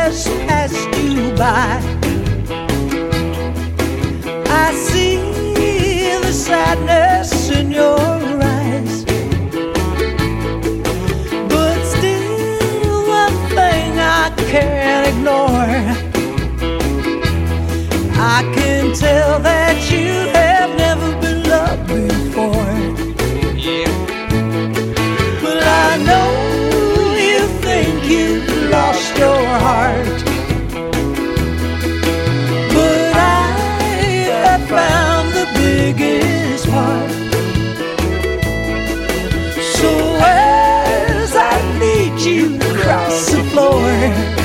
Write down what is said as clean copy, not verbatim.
just passed you by. I see the sadness in your eyes, but still one thing I can't ignore. I can tell that you have never been loved before. Yeah. But I know you think you've lost your heart, but I have found the biggest part. So as I lead you across the floor,